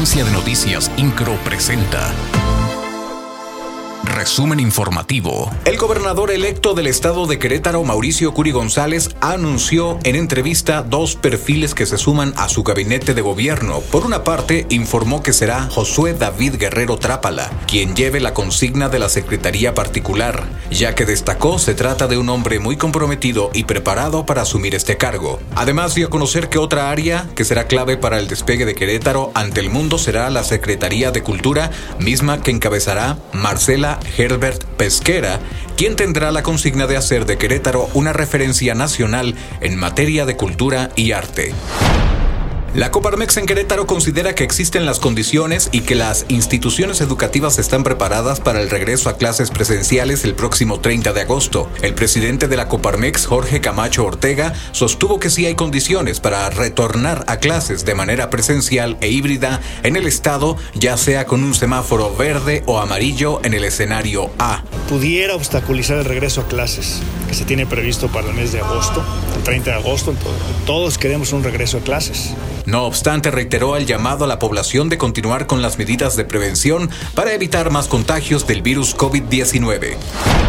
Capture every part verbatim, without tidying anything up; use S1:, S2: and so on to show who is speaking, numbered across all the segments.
S1: Agencia de Noticias Incro presenta Resumen informativo. El gobernador electo del estado de Querétaro, Mauricio Curi González, anunció en entrevista dos perfiles que se suman a su gabinete de gobierno. Por una parte, informó que será Josué David Guerrero Trápala, quien lleve la consigna de la Secretaría Particular, ya que destacó se trata de un hombre muy comprometido y preparado para asumir este cargo. Además, dio a conocer que otra área que será clave para el despegue de Querétaro ante el mundo será la Secretaría de Cultura, misma que encabezará Marcela Herbert Pesquera, quien tendrá la consigna de hacer de Querétaro una referencia nacional en materia de cultura y arte. La Coparmex en Querétaro considera que existen las condiciones y que las instituciones educativas están preparadas para el regreso a clases presenciales el próximo treinta de agosto. El presidente de la Coparmex, Jorge Camacho Ortega, sostuvo que sí hay condiciones para retornar a clases de manera presencial e híbrida en el estado, ya sea con un semáforo verde o amarillo en el escenario A.
S2: Pudiera obstaculizar el regreso a clases que se tiene previsto para el mes de agosto, el treinta de agosto. Todos queremos un regreso a clases.
S1: No obstante, reiteró el llamado a la población de continuar con las medidas de prevención para evitar más contagios del virus COVID diecinueve.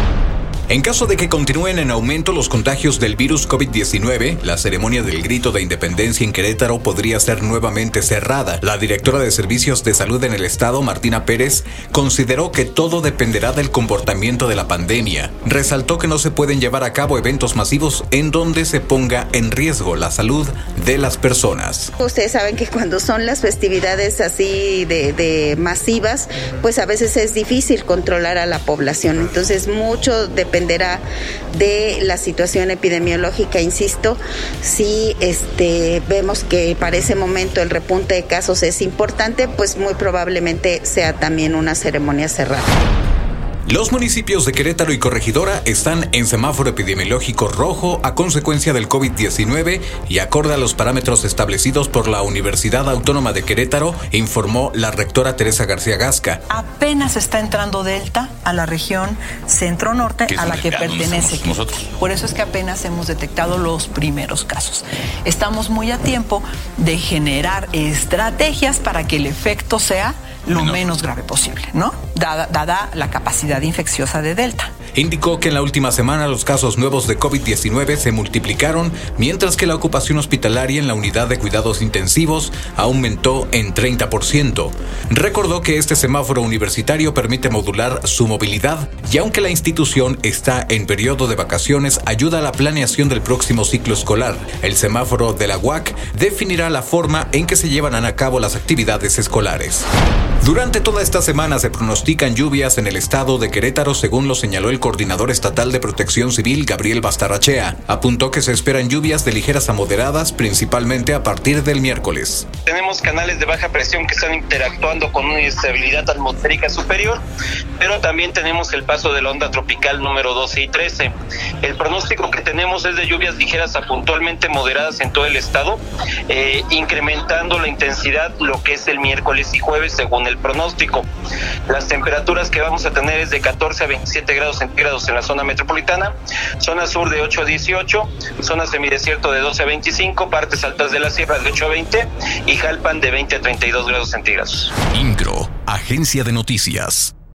S1: En caso de que continúen en aumento los contagios del virus COVID diecinueve, la ceremonia del Grito de Independencia en Querétaro podría ser nuevamente cerrada. La directora de Servicios de Salud en el estado, Martina Pérez, consideró que todo dependerá del comportamiento de la pandemia. Resaltó que no se pueden llevar a cabo eventos masivos en donde se ponga en riesgo la salud de las personas.
S3: Ustedes saben que cuando son las festividades así de, de masivas, pues a veces es difícil controlar a la población. Entonces, mucho depende dependerá de la situación epidemiológica, insisto. Si este, vemos que para ese momento el repunte de casos es importante, pues muy probablemente sea también una ceremonia cerrada.
S1: Los municipios de Querétaro y Corregidora están en semáforo epidemiológico rojo a consecuencia del COVID diecinueve y acorde a los parámetros establecidos por la Universidad Autónoma de Querétaro, informó la rectora Teresa García Gasca.
S4: Apenas está entrando Delta a la región centro-norte a la que pertenece.
S1: Nosotros.
S4: Por eso es que apenas hemos detectado los primeros casos. Estamos muy a tiempo de generar estrategias para que el efecto sea lo menos, menos grave posible, ¿no? Dada, dada la capacidad infecciosa de Delta.
S1: Indicó que en la última semana los casos nuevos de COVID diecinueve se multiplicaron, mientras que la ocupación hospitalaria en la unidad de cuidados intensivos aumentó en treinta por ciento. Recordó que este semáforo universitario permite modular su movilidad y aunque la institución está en periodo de vacaciones, ayuda a la planeación del próximo ciclo escolar. El semáforo de la U A C definirá la forma en que se llevarán a cabo las actividades escolares. Durante toda esta semana se pronostican lluvias en el estado de Querétaro, según lo señaló el coordinador estatal de Protección Civil, Gabriel Bastarrachea. Apuntó que se esperan lluvias de ligeras a moderadas, principalmente a partir del miércoles.
S5: Tenemos canales de baja presión que están interactuando con una inestabilidad atmosférica superior, pero también tenemos el paso de la onda tropical número doce y trece. El pronóstico que tenemos es de lluvias ligeras a puntualmente moderadas en todo el estado, eh, incrementando la intensidad lo que es el miércoles y jueves, según el pronóstico. Las temperaturas que vamos a tener es de catorce a veintisiete grados centígrados en la zona metropolitana, zona sur de ocho a dieciocho, zona semidesierto de doce a veinticinco, partes altas de la sierra de ocho a veinte y Jalpan de veinte a treinta y dos grados centígrados.
S1: Incro, Agencia de Noticias.